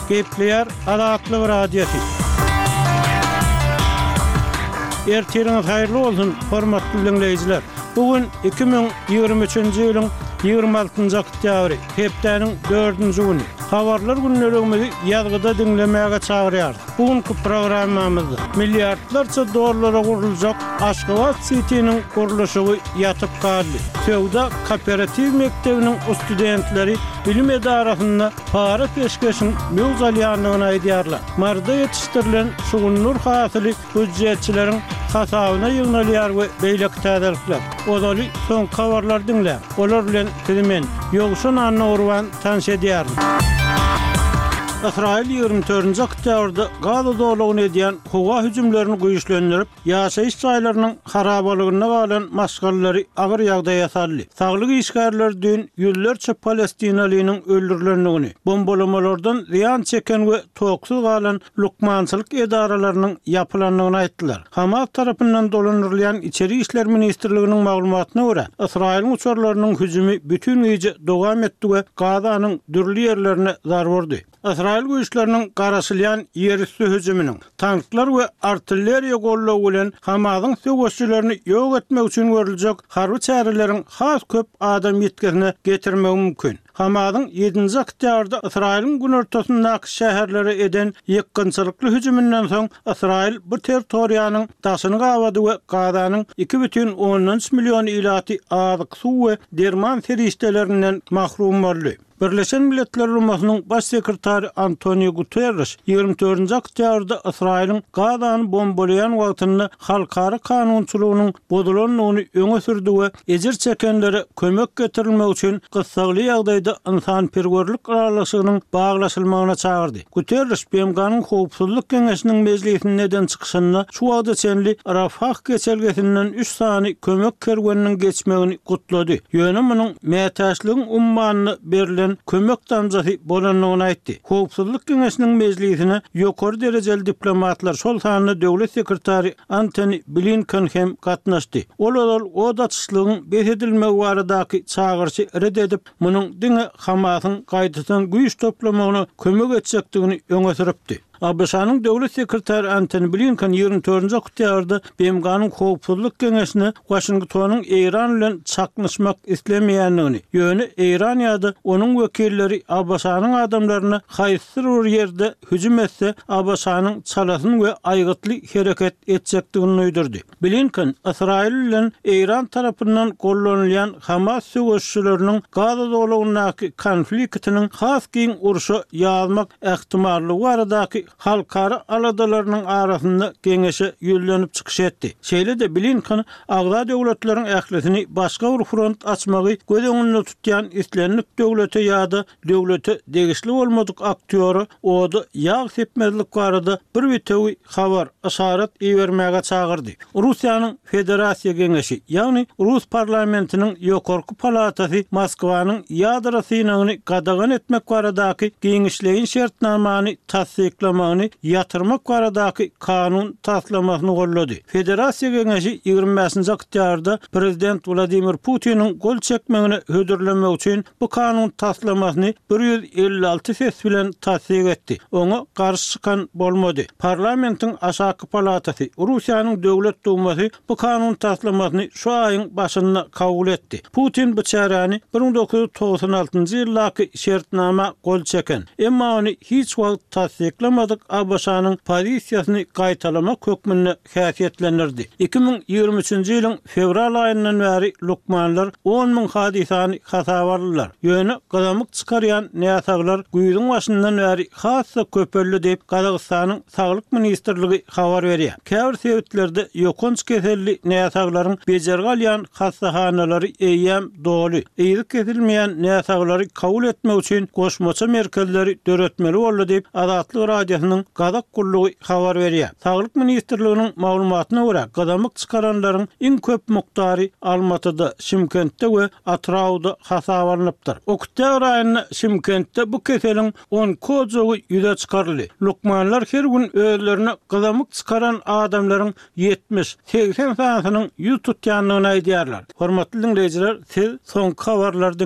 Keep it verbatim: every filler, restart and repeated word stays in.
Gepleyer Adatlı Radyosu. Ertiriniz hayırlı olsun, hormatly dinleyijiler. Bugün iki bin ýygrimi üçinji ýylyň ýygrimi altynjy oktýabry, hepdeniň dördünji güni. Habarlar günlerimizi ýazgyda dinlemäge çagyrýar. Bugünkü programmamyzda milliardlarça dollara gurulacak Aşgabat City'niň guruluşy ýatyp kaldy. Söwda kooperativ mektebiniň studentleri bilim edarasynda para peşkeşin mewzalyanlygyny aýdýarlar. Marda ýetişdirilen şugunlur hasyly büdjetçileriň hasabyna ýygnalýar we beýleki täzelikler. Odaly soň habarlar dinle. Olar bilen timen ýogşan anna urwan tanş edýär. İsrail ýygrimi dördünji oktýabrda Gaza dowlagyny edýän howa hüjümlerini güýçlendirip, ýaşaýyş jaýlarynyň harabalygyna balan maşgallary agyr ýagdaý ýasaldy. Saglyk işgärler dün ýüllerçe Palestinalynyň öldürilendigini, bombalamalardan ziýan çeken we toksuz galan lukmançylyk edaralarynyň ýapylandygyny aýtdylar. Hamas tarapyndan dolandyrylýan İçeri işler ministrliginiň maglumatyna görä, Israil uçurlarynyň hüjümi bütün ýyjy dowam etdi we Gazanyň dürli ýerlerine zarar berdi. İsrail güýçleriniň garaşylýan ýerüstü hüjüminiň tanklar we artilleriýa gollawy bilen Hamasyň söwüşçilerini ýok etmek üçin görüljek harby çäreleriň has köp adam ýetkizine getirmegi mümkin. Hamasyň ýedinji oktýabrda Israiliň gün ortasyndaky şäherlere eden ýykgynçylykly hüjümünden soň Israil bu territoriýanyň daşyny gawady we Gazanyň iki бүтүn on üç million ilaty azyk suw we derman feriştelerinden mahrum boldy. Birleşen Milletler Ulumasynyň baş sekretary Antonio Guterres ýygrimi dördünji oktýabrda Israiliň Gazany bombalaýan wagtynda halkara kanunçylygynyň bozulanmagyny öňe sürdi we ejir çekenlere kömek getirilmek üçin gysgaly ýagdaýda insan perwerlik aralaşygynyň baglaşylmagyna çagyrdy. Guterres B M G'nyň howpsuzlyk keňeşiniň mejlisinde neden çykyşynda şu wagtda çenli Rafah geçelgesinden üç sany kömek kerweniniň geçmegini gutlady. Ýöne munyň mätäçligiň ummanyny berilen kömek damjasy bolanlygyny aýtdy. Howpsuzlyk keňeşiniň mejlisine ýokary derejeli diplomatlar şol sanyny döwlet sekretary Antony Blinken hem gatnaşdy. Ol o daçyşlygyň beredilmegi baradaky çagyrşy red edip, munyň diňe Hamasyň gaýtadan güýç toplamagyna kömek etjekdigini öňe süripdi. A B S-nyň döwlet sekretary Antony Blinken ýygrimi dördünji oktýabrda B M G'nyň howpsuzlyk keňeşine Washingtonyň Eýran bilen çaknyşmak islemeýänligini, ýöne Eýran ýa-da onuň wekilleri A B S-nyň adamlaryna haýsy bir ýerde hüjüm etse A B S-nyň çalasyny we aýgytly hereket etjekdigini öýdürdi. Blinken Israil bilen Eýran tarapyndan gollanylýan Hamas söwüşçileriniň Gaza dowlagynyň konfliktiniň has giň uruşa ýazmak ähtimallygy baradaky halkara aladalarynyň arasynda geňeşe ýüllenip çykyş etdi. Şeýle de Blinken agza döwletleriň ählisini başga bir front açmagy göz öňünde tutýan islenlik döwlete ýa-da döwlete degişli bolmadyk aktýory ody ýag sepmezlik barada bir witewi habar aşarat iýermäge çagyrdy. Russiýanyň Federasiýa Geňeşi, ýagny Rus parlamentiniň ýokarky palatasy Moskwanyň ýadra synagyny gadagan etmek baradaky giňişleýin şertnamany tasdiklamagyny ýatyrmak baradaky kanun taslamasyny gollady. Federasiýa Geňeşi ýygrimi beşinji oktýabrda prezident Vladimir Putiniň gol çekmegini hödürlemek üçin bu kanun taslamasyny bir ýüz elli alty ses bilen tasdik etdi. Oňa garşy çykan bolmady. Parlamentiň aşaky palatasy, Russiýanyň döwlet dumasy bu kanun taslamasyny şu aýyň başynda kabul etdi. Putin bu çäräni bir ming dokuz ýüz togstan altynjy ýyllaky şertnama gol çeken. Emma ony hiç wagt tasdiklamadyk A B S-nyň pozisiýasyny gaýtalamak hökmüne häsiýetlendirdi. iki bin ýygrimi üçinji ýylyň fevral aýyndan bäri lukmanlar on ming hadisany hasabarlylar. Ýöne gadamyk çykarýan näsaglar güýdüň başyndan bäri hassa köpelli diýip Gazagystanyň saglyk ministrligi habar berýär. Käbir sebetlerde ýokunç keselli näsaglaryň bejerge alýan hastahanalary eýem doly. Eýrik kesilmeýän näsaglary kabul etmek üçin goşmaça merkezleri döretmeli boldy diýip Adatlyk radiosynyň Gazak gullugy habar berýär. Saglyk ministrliginiň maglumatyna görä, gadamyk çykaranlaryň iň köp mukdary Almatyda, Şimkentde we Atrawda hasabarlanıpdyr. Oktyabr aýynda Şimkentde bu keseliň on kojogy ýüze çykarly. Lukmanlar her gün özlerine gadamyk çykaran adamlaryň yetmiş seksen sanynyň ýüz tutýanlygyny aýdýarlar. Hormatly dinleýijiler, siz soňky habarlardan